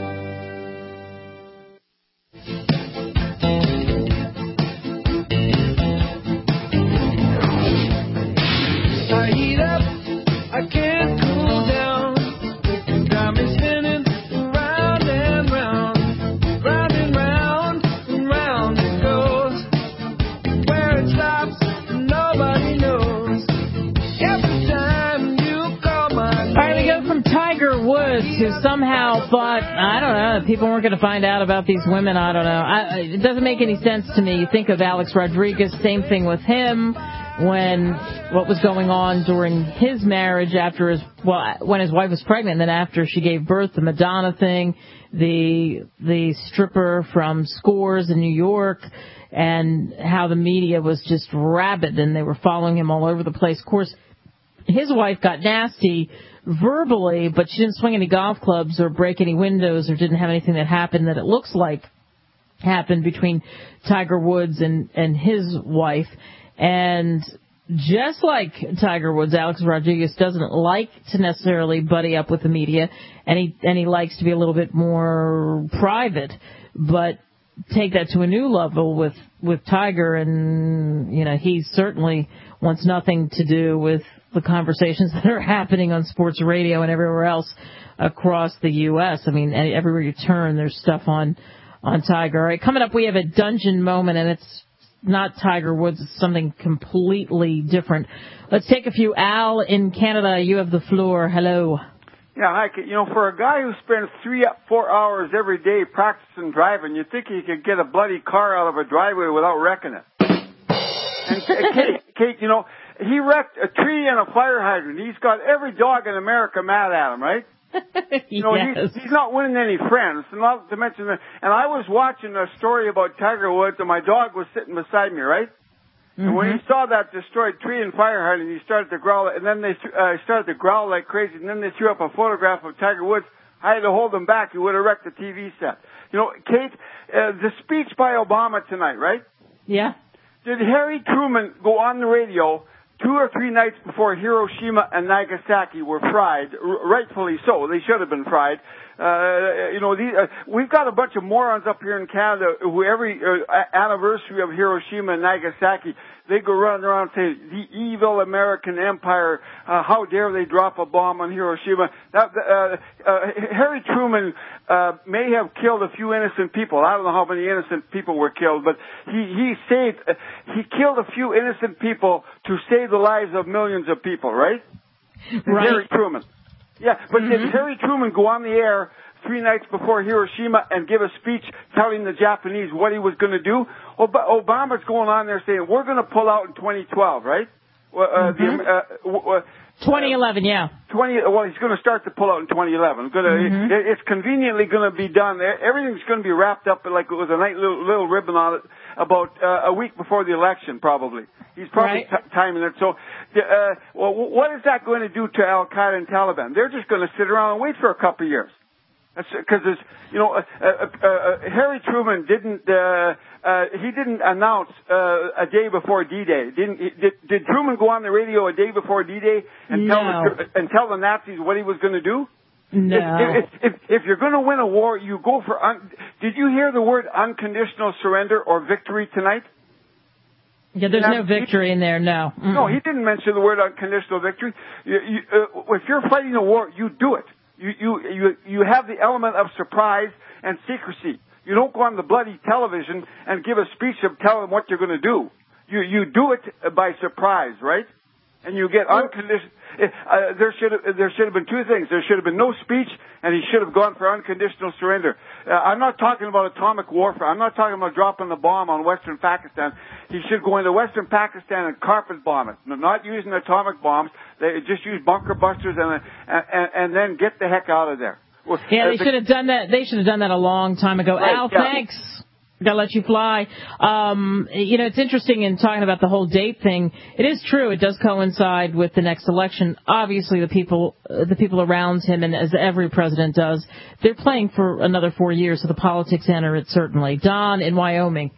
Who somehow thought, I don't know, people weren't going to find out about these women. I don't know. I, it doesn't make any sense to me. You think of Alex Rodriguez, same thing with him when what was going on during his marriage after his, well, when his wife was pregnant, and then after she gave birth, the Madonna thing, the the stripper from Scores in New York, and how the media was just rabid and they were following him all over the place. Of course, his wife got nasty verbally, but she didn't swing any golf clubs or break any windows or didn't have anything that happened that it looks like happened between Tiger Woods and, and his wife. And just like Tiger Woods, Alex Rodriguez doesn't like to necessarily buddy up with the media, and he and he likes to be a little bit more private, but take that to a new level with, with Tiger, and, you know, he certainly wants nothing to do with the conversations that are happening on sports radio and everywhere else across the U S. I mean, everywhere you turn, there's stuff on, on Tiger. All right, coming up, we have a dungeon moment, and it's not Tiger Woods. It's something completely different. Let's take a few. Al in Canada, you have the floor. Hello.
Yeah, hi. You know, for a guy who spends three, four hours every day practicing driving, you'd think he could get a bloody car out of a driveway without wrecking it. And Kate, Kate, you know, he wrecked a tree and a fire hydrant. He's got every dog in America mad at him, right? You know,
yes.
he's, he's not winning any friends. Not to mention that. And I was watching a story about Tiger Woods, and my dog was sitting beside me, right? Mm-hmm. And when he saw that destroyed tree and fire hydrant, he started to growl, and then they uh, started to growl like crazy, and then they threw up a photograph of Tiger Woods. I had to hold him back. He would have wrecked the T V set. You know, Kate, uh, the speech by Obama tonight, right?
Yeah.
Did Harry Truman go on the radio two or three nights before Hiroshima and Nagasaki were fried? R- rightfully so. They should have been fried. Uh, you know, these, uh, we've got a bunch of morons up here in Canada who every uh, anniversary of Hiroshima and Nagasaki, they go running around and say, the evil American empire, uh, how dare they drop a bomb on Hiroshima. That, uh, uh, Harry Truman uh, may have killed a few innocent people. I don't know how many innocent people were killed, but he, he saved, uh, he killed a few innocent people to save the lives of millions of people, right?
Right.
Harry Truman. Yeah, but
mm-hmm.
did Harry Truman go on the air three nights before Hiroshima and give a speech telling the Japanese what he was going to do? Ob- Obama's going on there saying, we're going to pull out in twenty twelve, right? Well, uh,
mm-hmm.
the, uh, w- uh,
twenty eleven, yeah.
twenty. Well, he's going to start to pull out in twenty eleven. Going to,
mm-hmm.
it, it's conveniently going to be done. Everything's going to be wrapped up like it was a nice little, little ribbon on it about uh, a week before the election, probably. He's probably
right.
t- timing it. So, uh, well, what is that going to do to Al Qaeda and Taliban? They're just going to sit around and wait for a couple of years. Because there's, you know, uh, uh, uh, Harry Truman didn't, uh, uh, he didn't announce uh, a day before D-Day. Didn't did, did Truman go on the radio a day before D-Day and
no.
tell the, and tell the Nazis what he was going to do?
No.
If, if, if, if you're going to win a war, you go for. Un- did you hear the word unconditional surrender or victory tonight?
Yeah, there's no victory in there, no. Mm-mm.
No, he didn't mention the word unconditional victory. You, you, uh, if you're fighting a war, you do it. You, you, you, you have the element of surprise and secrecy. You don't go on the bloody television and give a speech of telling what you're going to do. You, you do it by surprise, right? And you get unconditional. Uh, there should have, there should have been two things. There should have been no speech, and he should have gone for unconditional surrender. Uh, I'm not talking about atomic warfare. I'm not talking about dropping the bomb on Western Pakistan. He should go into Western Pakistan and carpet bomb it. Not using atomic bombs. They just use bunker busters and and, and then get the heck out of there. Well,
yeah, they
uh, the,
should have done that. They should have done that a long time ago.
Right,
Al,
yeah.
thanks. Gotta let you fly. Um, you know, it's interesting in talking about the whole date thing. It is true. It does coincide with the next election. Obviously, the people, uh, the people around him, and as every president does, they're playing for another four years, so the politics enter it certainly. Don in Wyoming.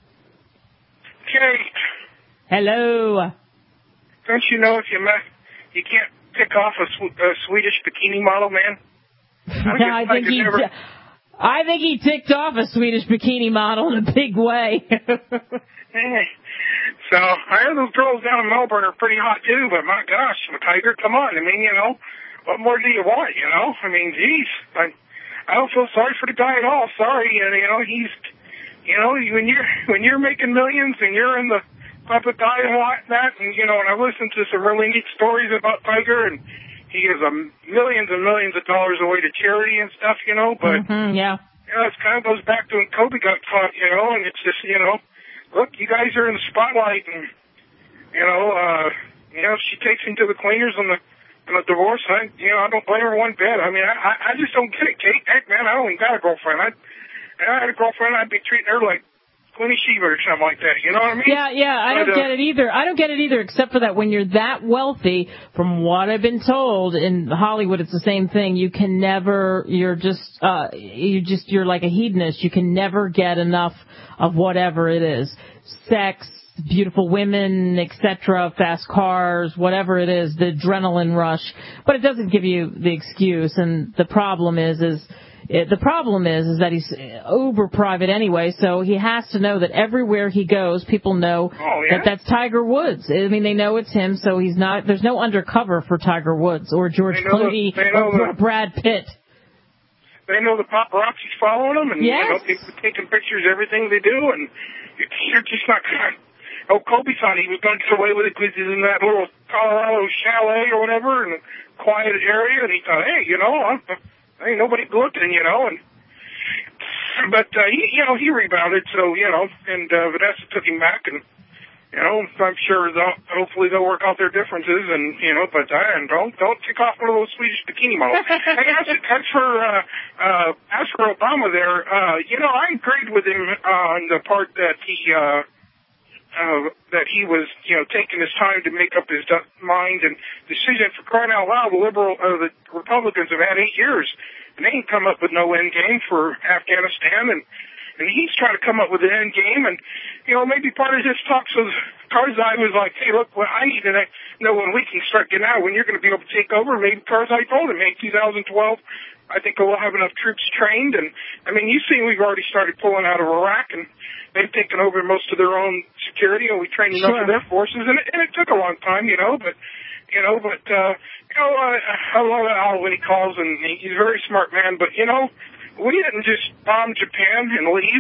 Kate.
Hello.
Don't you know if you ma- you can't pick off a, sw- a Swedish bikini model, man? I,
I think he.
never...
D- I think he ticked off a Swedish bikini model in a big way.
Hey. So, I heard those girls down in Melbourne are pretty hot too, but my gosh, Tiger, come on. I mean, you know, what more do you want, you know? I mean, geez, I, I don't feel sorry for the guy at all. Sorry, you know, he's, you know, when you're, when you're making millions and you're in the public eye and whatnot, and, you know, and I listened to some really neat stories about Tiger, and he gives um, millions and millions of dollars away to charity and stuff, you know, but,
mm-hmm, yeah.
you know, it kind of goes back to when Kobe got caught, you know, and it's just, you know, look, you guys are in the spotlight, and, you know, uh, you know, if she takes him to the cleaners on the, on the divorce, I, you know, I don't blame her one bit. I mean, I, I just don't get it, Kate. Heck, man, I don't even got a girlfriend. I, if I had a girlfriend, I'd be treating her like Queenie Sheba or something like that, you know what I mean?
Yeah, yeah, I don't
but, uh,
get it either. I don't get it either, except for that when you're that wealthy, from what I've been told, in Hollywood it's the same thing. You can never, you're just, uh, you just, you're like a hedonist. You can never get enough of whatever it is. Sex, beautiful women, et cetera, fast cars, whatever it is, the adrenaline rush. But it doesn't give you the excuse, and the problem is, is, It, the problem is, is that he's uber private anyway, so he has to know that everywhere he goes, people know
oh, yeah?
that that's Tiger Woods. I mean, they know it's him, so he's not. There's no undercover for Tiger Woods or George Clooney
the,
or
the,
Brad Pitt.
They know the paparazzi's following them, and
yes.
you know, people taking pictures of everything they do, and you're just not going to. Oh, Kobe thought he was going to get away with it because he's in that little Colorado chalet or whatever, in a quiet area, and he thought, hey, you know, I'm. Ain't nobody looking, you know, and but uh, he, you know, he rebounded, so you know, and uh, Vanessa took him back, and you know, I'm sure they'll hopefully they'll work out their differences, and you know, but uh, and don't don't tick off one of those Swedish bikini models. And as, as for uh, uh, as for Obama, there, uh, you know, I agreed with him on the part that he. Uh, Uh, that he was, you know, taking his time to make up his mind and decision. For crying out loud, the liberal, uh, the Republicans have had eight years and they ain't come up with no end game for Afghanistan, and and he's trying to come up with an end game. And you know, maybe part of his talks with Karzai was like, hey, look, well, I need to know when we can start getting out, when you're going to be able to take over. Maybe Karzai told him, hey, two thousand twelve, I think we'll have enough troops trained. And I mean, you've seen we've already started pulling out of Iraq, and they've taken over most of their own security, and we trained enough
Sure.
of their forces, and it, and it took a long time, you know, but, you know, but, uh, you know, uh, I love Al when he calls, and he's a very smart man, but, you know, we didn't just bomb Japan and leave.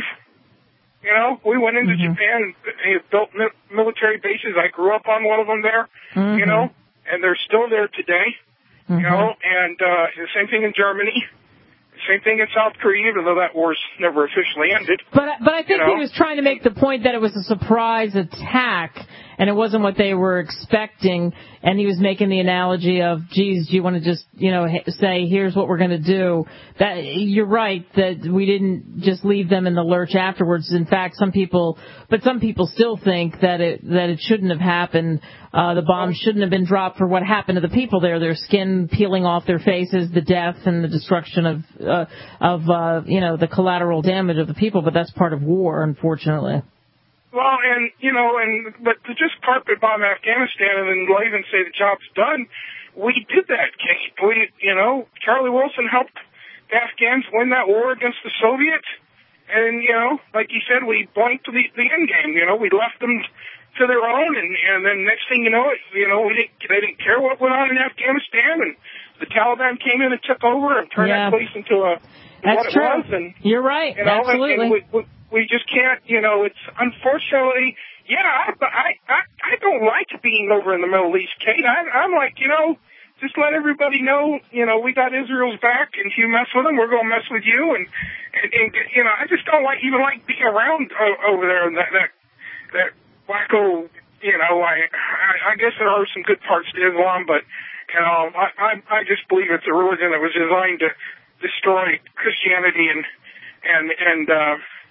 You know, we went into mm-hmm. Japan and built mi- military bases. I grew up on one of them there, mm-hmm. you know, and they're still there today, mm-hmm. you know, and uh, the same thing in Germany. Same thing in South Korea, even though that war's never officially ended.
But but I think
you know?
he was trying to make the point that it was a surprise attack, and it wasn't what they were expecting. And he was making the analogy of, geez, do you want to just, you know, say, here's what we're going to do? That you're right that we didn't just leave them in the lurch afterwards. In fact, some people, but some people still think that it that it shouldn't have happened. Uh, the bombs shouldn't have been dropped for what happened to the people there, their skin peeling off their faces, the death and the destruction of, uh, of uh, you know, the collateral damage of the people. But that's part of war, unfortunately.
Well, and, you know, and but to just carpet bomb Afghanistan and then leave and say the job's done, we did that, Kate. We, you know, Charlie Wilson helped the Afghans win that war against the Soviets. And, you know, like you said, we blanked the, the end game. You know, we left them to their own, and, and then next thing you know, it, you know, we didn't, they didn't care what went on in Afghanistan, and the Taliban came in and took over and turned
yeah.
that place into a
That's
what
true.
it was. And
you're right,
you know,
absolutely.
And, and we, we, we just can't, you know, it's unfortunately, yeah, I, I, I, I don't like being over in the Middle East, Kate. I, I'm like, you know, just let everybody know, you know, we got Israel's back, and if you mess with them, we're going to mess with you. And, and, and, you know, I just don't like even like being around uh, over there in that, that, that wacko, you know, I, I, I guess there are some good parts to Islam, but, you know, I, I, I just believe it's a religion that was designed to destroy Christianity and, and, and, uh,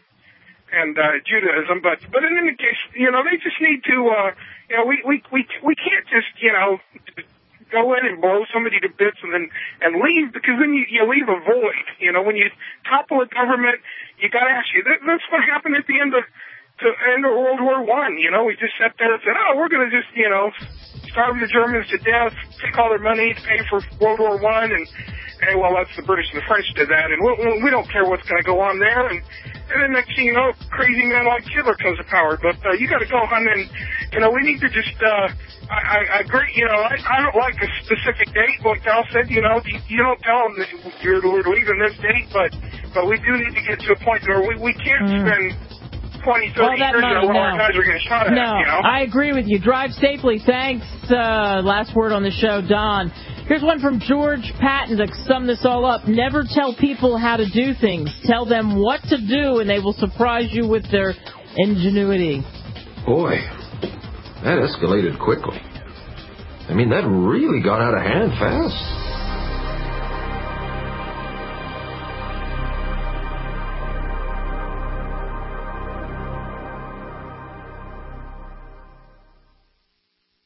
and, uh, Judaism. But, but in any case, you know, they just need to, uh, you know, we, we, we, we can't just, you know, go in and blow somebody to bits and then, and leave, because then you, you leave a void. You know, when you topple a government, you gotta ask you, that, that's what happened at the end of, to end of World War One. You know, we just sat there and said, oh, we're going to just, you know, starve the Germans to death, take all their money to pay for World War One, and, and well, that's the British and the French did that, and we, we don't care what's going to go on there. And, and then next thing you know, crazy man like Hitler comes to power. But uh, you got to go on, and you know, we need to just. Uh, I, I, I agree. You know, I, I don't like a specific date. Like Al said, you know, you, you don't tell them that you're leaving this date, but but we do need to get to a point where we we can't mm. spend twenty, thirty
years
or what our guys are getting shot at.
No,
you know?
I agree with you. Drive safely. Thanks. Uh, last word on the show, Don. Here's one from George Patton to sum this all up. Never tell people how to do things. Tell them what to do, and they will surprise you with their ingenuity.
Boy, that escalated quickly. I mean, that really got out of hand fast.